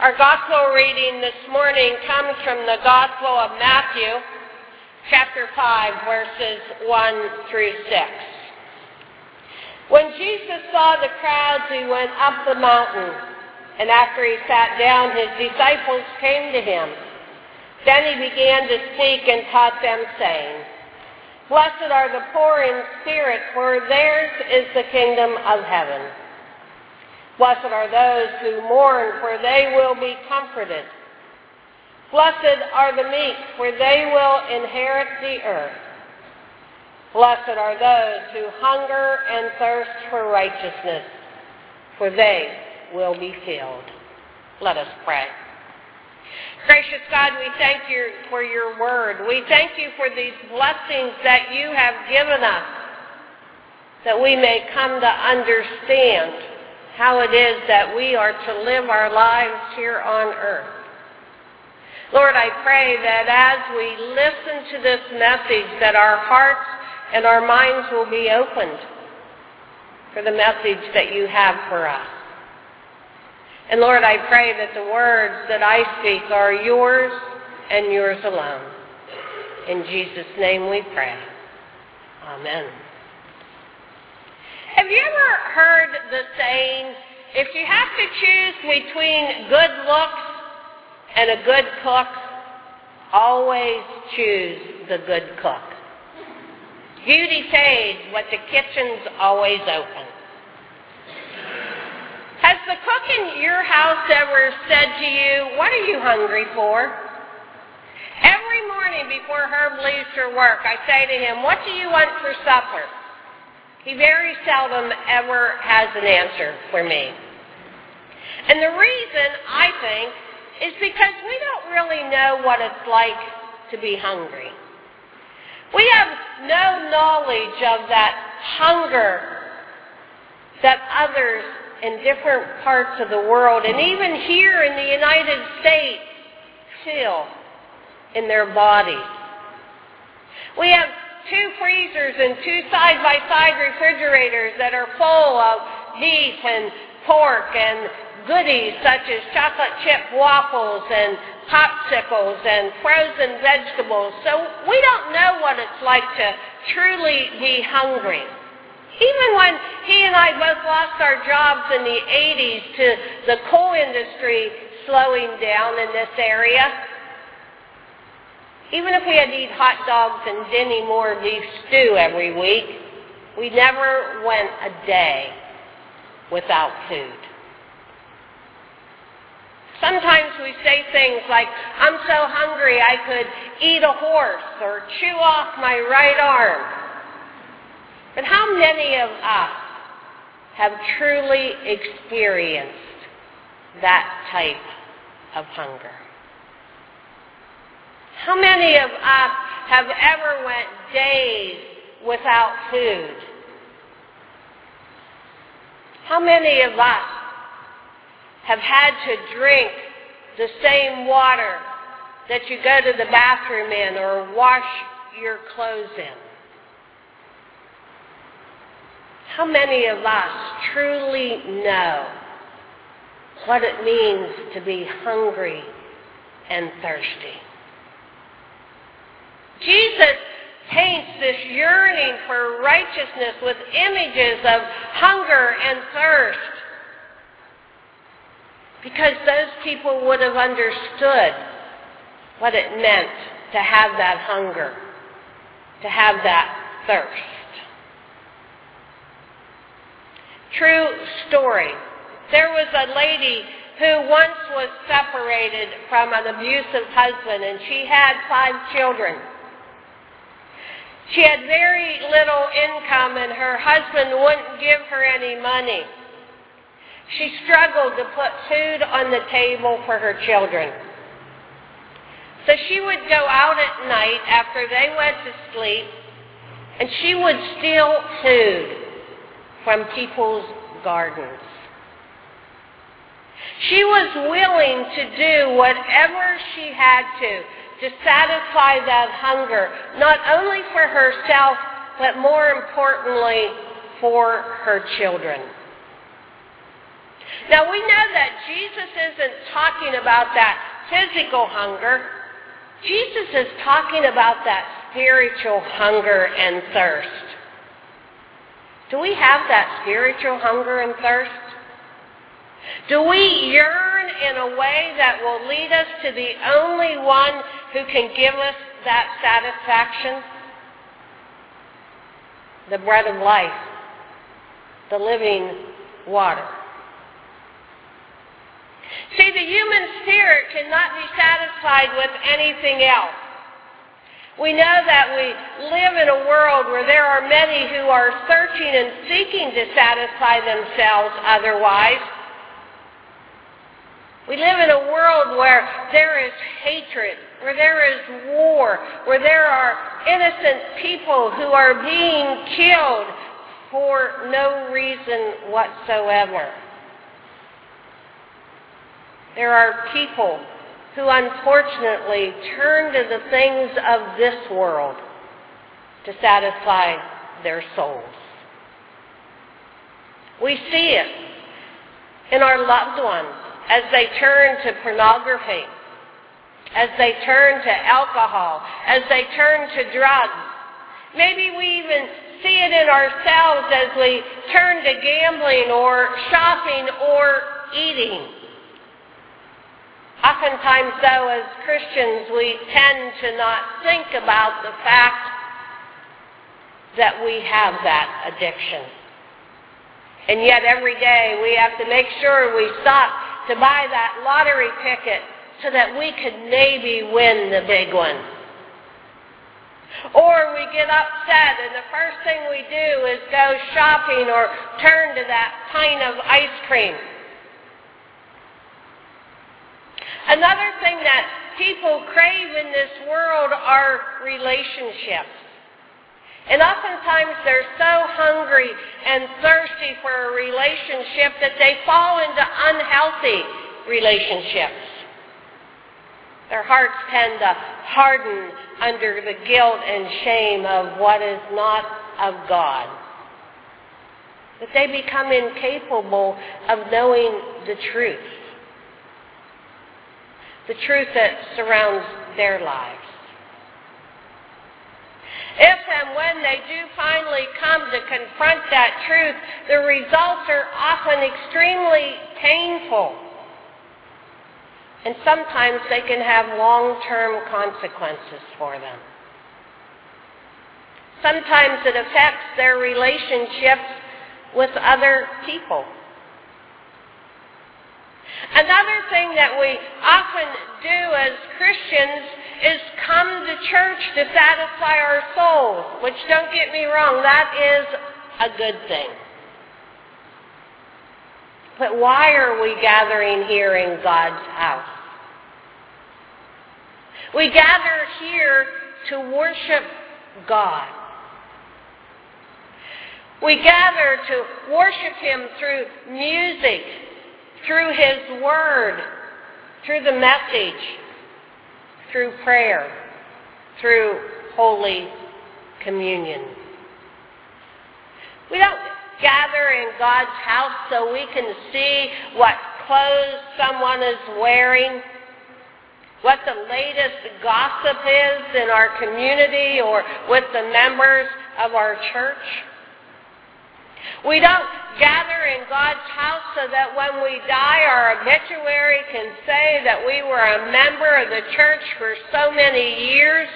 Our gospel reading this morning comes from the Gospel of Matthew, chapter 5, verses 1 through 6. When Jesus saw the crowds, he went up the mountain, and after he sat down, his disciples came to him. Then he began to speak and taught them, saying, "Blessed are the poor in spirit, for theirs is the kingdom of heaven. Blessed are those who mourn, for they will be comforted. Blessed are the meek, for they will inherit the earth. Blessed are those who hunger and thirst for righteousness, for they will be filled." Let us pray. Gracious God, we thank you for your word. We thank you for these blessings that you have given us, that we may come to understand how it is that we are to live our lives here on earth. Lord, I pray that as we listen to this message, that our hearts and our minds will be opened for the message that you have for us. And Lord, I pray that the words that I speak are yours and yours alone. In Jesus' name we pray. Amen. Have you ever heard the saying, if you have to choose between good looks and a good cook, always choose the good cook? Beauty fades, but the kitchen's always open. Has the cook in your house ever said to you, "What are you hungry for?" Every morning before Herb leaves for work, I say to him, "What do you want for supper?" He very seldom ever has an answer for me. And the reason, I think, is because we don't really know what it's like to be hungry. We have no knowledge of that hunger that others in different parts of the world, and even here in the United States, feel in their bodies. We have 2 freezers and 2 side-by-side refrigerators that are full of beef and pork and goodies such as chocolate chip waffles and popsicles and frozen vegetables. So we don't know what it's like to truly be hungry. Even when he and I both lost our jobs in the 80s to the coal industry slowing down in this area, even if we had to eat hot dogs and Denny Moore beef stew every week, we never went a day without food. Sometimes we say things like, "I'm so hungry I could eat a horse or chew off my right arm." But how many of us have truly experienced that type of hunger? How many of us have ever went days without food? How many of us have had to drink the same water that you go to the bathroom in or wash your clothes in? How many of us truly know what it means to be hungry and thirsty? Jesus paints this yearning for righteousness with images of hunger and thirst, because those people would have understood what it meant to have that hunger, to have that thirst. True story. There was a lady who once was separated from an abusive husband, and she had 5 children. She had very little income, and her husband wouldn't give her any money. She struggled to put food on the table for her children. So she would go out at night after they went to sleep, and she would steal food from people's gardens. She was willing to do whatever she had to satisfy that hunger, not only for herself, but more importantly, for her children. Now we know that Jesus isn't talking about that physical hunger. Jesus is talking about that spiritual hunger and thirst. Do we have that spiritual hunger and thirst? Do we yearn in a way that will lead us to the only one who can give us that satisfaction? The bread of life, the living water. See, the human spirit cannot be satisfied with anything else. We know that we live in a world where there are many who are searching and seeking to satisfy themselves otherwise. We live in a world where there is hatred, where there is war, where there are innocent people who are being killed for no reason whatsoever. There are people who unfortunately turn to the things of this world to satisfy their souls. We see it in our loved ones as they turn to pornography, as they turn to alcohol, as they turn to drugs. Maybe we even see it in ourselves as we turn to gambling or shopping or eating. Oftentimes, though, as Christians, we tend to not think about the fact that we have that addiction. And yet every day we have to make sure we stop to buy that lottery ticket so that we could maybe win the big one. Or we get upset and the first thing we do is go shopping or turn to that pint of ice cream. Another thing that people crave in this world are relationships. And oftentimes they're so hungry and thirsty for a relationship that they fall into unhealthy relationships. Their hearts tend to harden under the guilt and shame of what is not of God. That they become incapable of knowing the truth. The truth that surrounds their lives. If and when they do finally come to confront that truth, the results are often extremely painful. And sometimes they can have long-term consequences for them. Sometimes it affects their relationships with other people. Another thing that we often do as Christians is come to church to satisfy our souls, which, don't get me wrong, that is a good thing. But why are we gathering here in God's house? We gather here to worship God. We gather to worship Him through music, through His Word, through the message, through prayer, through Holy Communion. We don't gather in God's house so we can see what clothes someone is wearing, what the latest gossip is in our community or with the members of our church. We don't gather in God's house so that when we die, our obituary can say that we were a member of the church for so many years.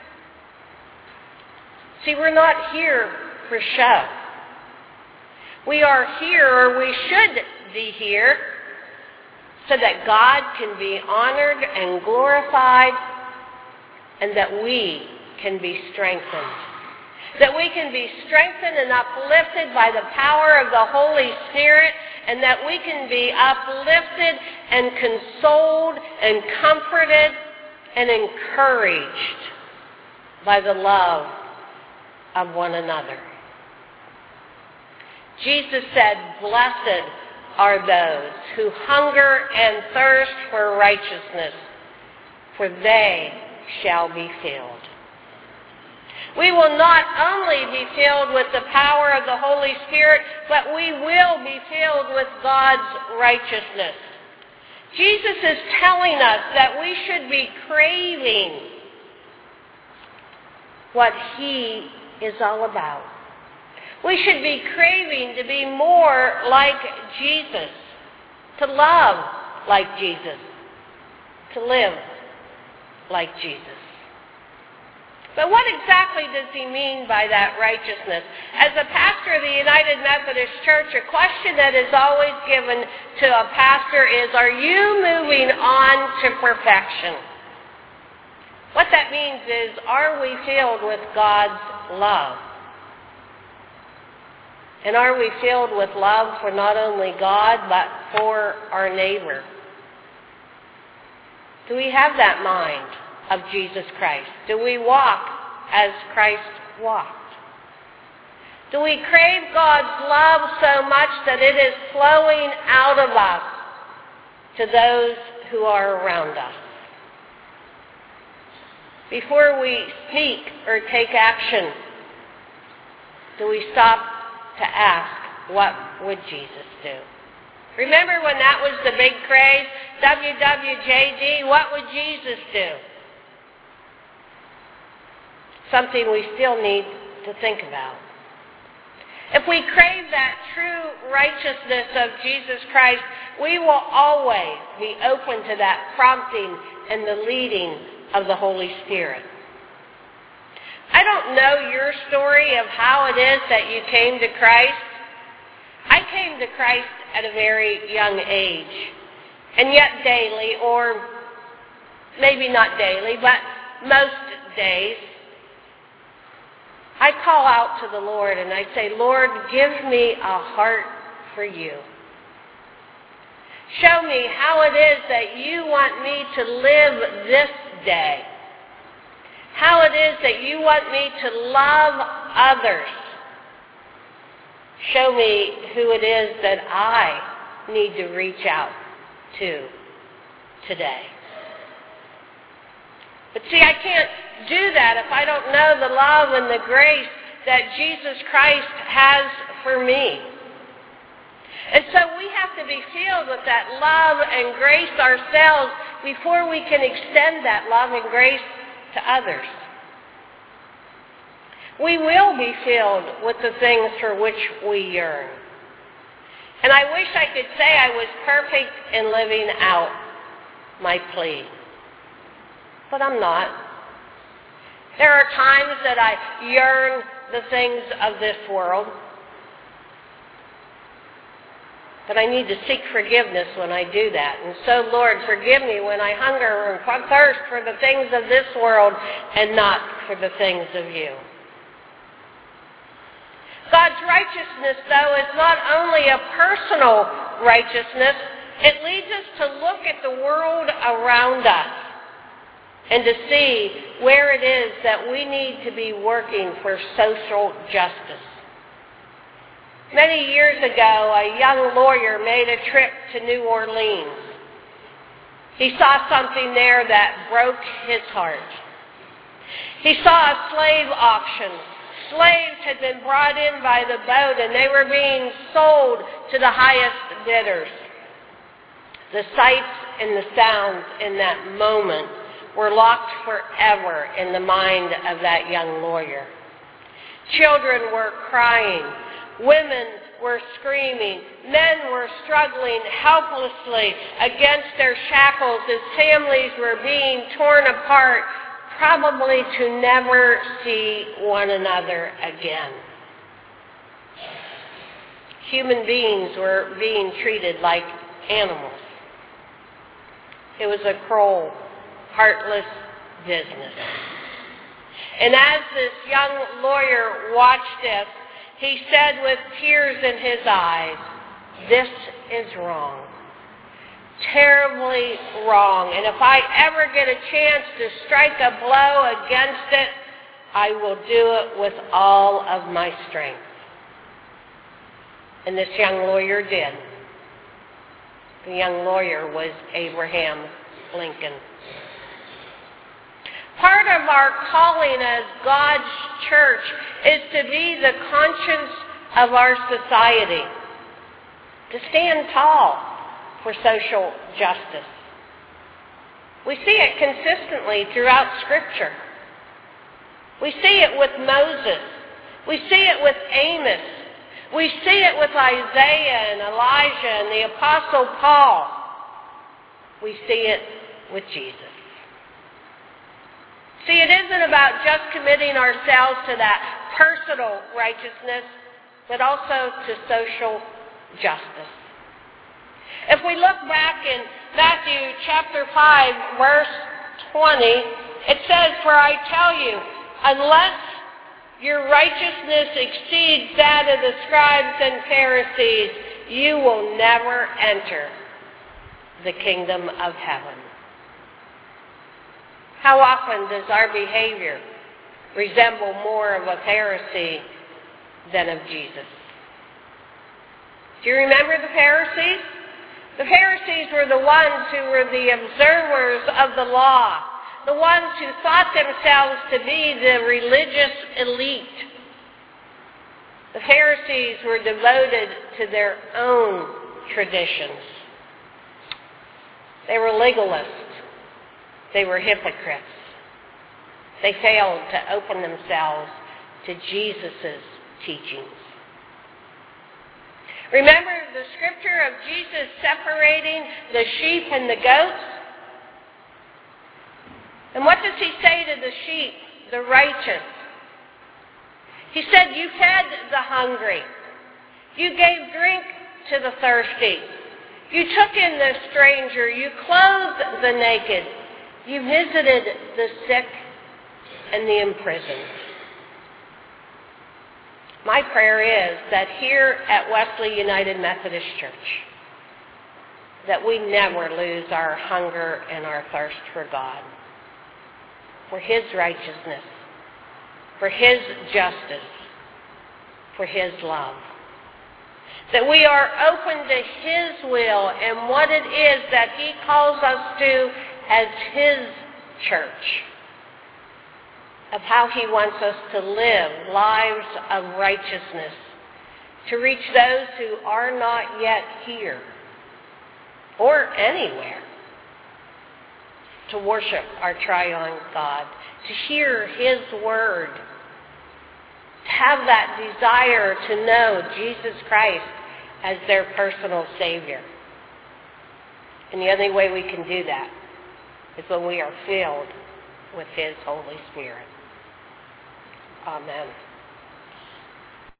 See, we're not here for show. We are here, or we should be here, so that God can be honored and glorified, and that we can be strengthened. That we can be strengthened and uplifted by the power of the Holy Spirit, and that we can be uplifted and consoled and comforted and encouraged by the love of one another. Jesus said, "Blessed are those who hunger and thirst for righteousness, for they shall be filled." We will not only be filled with the power of the Holy Spirit, but we will be filled with God's righteousness. Jesus is telling us that we should be craving what He is all about. We should be craving to be more like Jesus, to love like Jesus, to live like Jesus. But what exactly does he mean by that righteousness? As a pastor of the United Methodist Church, a question that is always given to a pastor is, are you moving on to perfection? What that means is, are we filled with God's love? And are we filled with love for not only God, but for our neighbor? Do we have that mind of Jesus Christ? Do we walk as Christ walked? Do we crave God's love so much that it is flowing out of us to those who are around us? Before we speak or take action, do we stop to ask, what would Jesus do? Remember when that was the big craze? WWJD, what would Jesus do? Something we still need to think about. If we crave that true righteousness of Jesus Christ, we will always be open to that prompting and the leading of the Holy Spirit. I don't know your story of how it is that you came to Christ. I came to Christ at a very young age. And yet daily, or maybe not daily, but most days, I call out to the Lord and I say, Lord, give me a heart for you. Show me how it is that you want me to live this day. How it is that you want me to love others. Show me who it is that I need to reach out to today. But see, I can't do that if I don't know the love and the grace that Jesus Christ has for me. And so we have to be filled with that love and grace ourselves before we can extend that love and grace to others. We will be filled with the things for which we yearn. And I wish I could say I was perfect in living out my plea. But I'm not. There are times that I yearn the things of this world. But I need to seek forgiveness when I do that. And so, Lord, forgive me when I hunger and thirst for the things of this world and not for the things of you. God's righteousness, though, is not only a personal righteousness. It leads us to look at the world around us and to see where it is that we need to be working for social justice. Many years ago, a young lawyer made a trip to New Orleans. He saw something there that broke his heart. He saw a slave auction. Slaves had been brought in by the boat and they were being sold to the highest bidders. The sights and the sounds in that moment were locked forever in the mind of that young lawyer. Children were crying. Women were screaming. Men were struggling helplessly against their shackles as families were being torn apart, probably to never see one another again. Human beings were being treated like animals. It was a cruel, heartless business. And as this young lawyer watched this, he said with tears in his eyes, "This is wrong. Terribly wrong. And if I ever get a chance to strike a blow against it, I will do it with all of my strength." And this young lawyer did. The young lawyer was Abraham Lincoln. Part of our calling as God's church is to be the conscience of our society, to stand tall for social justice. We see it consistently throughout Scripture. We see it with Moses. We see it with Amos. We see it with Isaiah and Elijah and the Apostle Paul. We see it with Jesus. See, it isn't about just committing ourselves to that personal righteousness, but also to social justice. If we look back in Matthew chapter 5, verse 20, it says, "For I tell you, unless your righteousness exceeds that of the scribes and Pharisees, you will never enter the kingdom of heaven." How often does our behavior resemble more of a Pharisee than of Jesus? Do you remember the Pharisees? The Pharisees were the ones who were the observers of the law, the ones who thought themselves to be the religious elite. The Pharisees were devoted to their own traditions. They were legalists. They were hypocrites. They failed to open themselves to Jesus' teachings. Remember the scripture of Jesus separating the sheep and the goats? And what does he say to the sheep, the righteous? He said, "You fed the hungry. You gave drink to the thirsty. You took in the stranger. You clothed the naked. You visited the sick and the imprisoned." My prayer is that here at Wesley United Methodist Church, that we never lose our hunger and our thirst for God, for His righteousness, for His justice, for His love. That we are open to His will and what it is that He calls us to as His church, of how He wants us to live lives of righteousness, to reach those who are not yet here or anywhere, to worship our triune God, to hear His word, to have that desire to know Jesus Christ as their personal Savior. And the only way we can do that is when we are filled with His Holy Spirit. Amen.